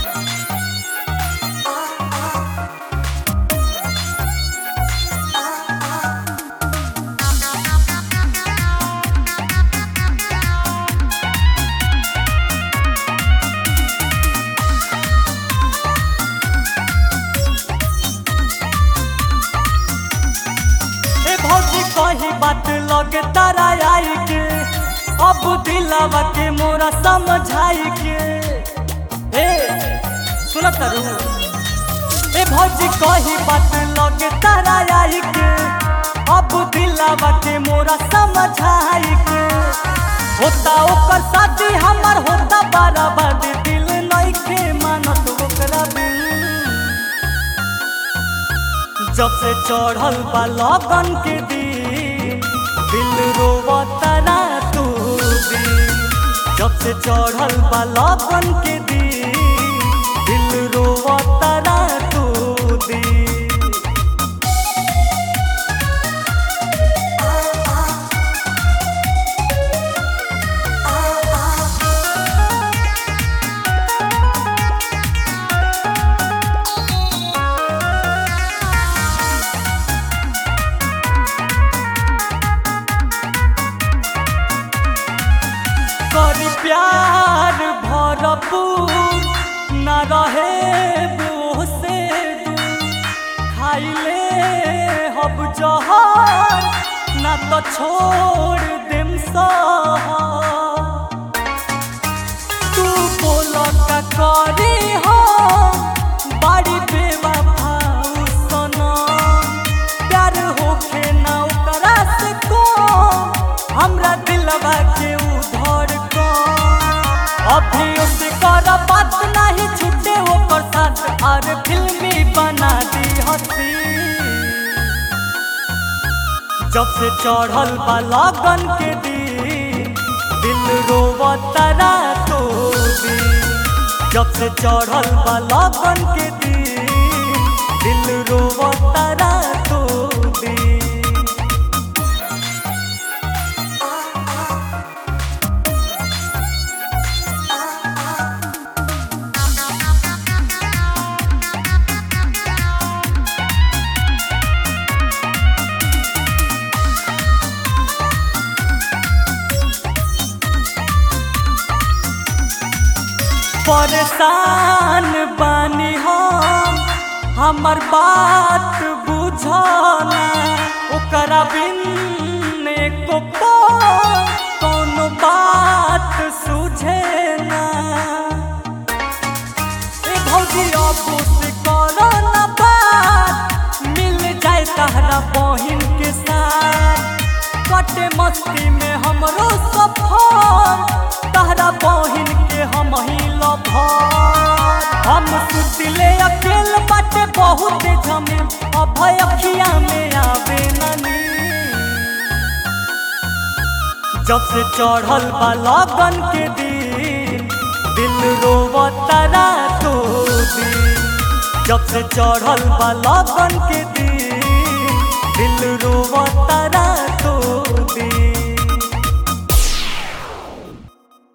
कही बात लगे तारा आई के अब दिलावा के मोरा समझाई के सुन तारू भौजी कही बात लगे तारा आई के अब दिलावा के मोरा समझाई के होता ओकर शादी हमार होता बराबर दिल नहीं के मानत ओकरा बिन जब से चढ़ल बा लगन के दिल रोवता रातू दिन जब से चढ़ल बा लगन के दिल रोवता रातू दिन करी प्यार भरपूर न रहे वो से खाइले हब जहर न तो छोड़ देम तू बोल का करी हो बड़ी बेवफा सनम प्यार होके ना ओकरा से को हमरा दिलवा के अभी उसे कर बात नहीं छूटे ओकर साथ और फिल्मी बना दी हसी जब से चढ़ल बा लगन के दिल रोवता रातू दिन जब से चढ़ल बा लगन के दिल रोवता रातू दिन परेशान बानी हमर बात बुझना ओकरा बिन एको कोनो बात सुझे ना भौजी अब से करो ना बात मिल जाए तहरा बहिन के साथ कटे मस्ती में हमरो सफर तहरा बहिन के हम ही लभर हम सुतिले अकेल बाटे बहुत झमे अब अखिया में आवे ननी जब से चढ़ल बा लगन के दिल रोवता रातू दिन जब से चढ़ल बा लगन के दिल रोवता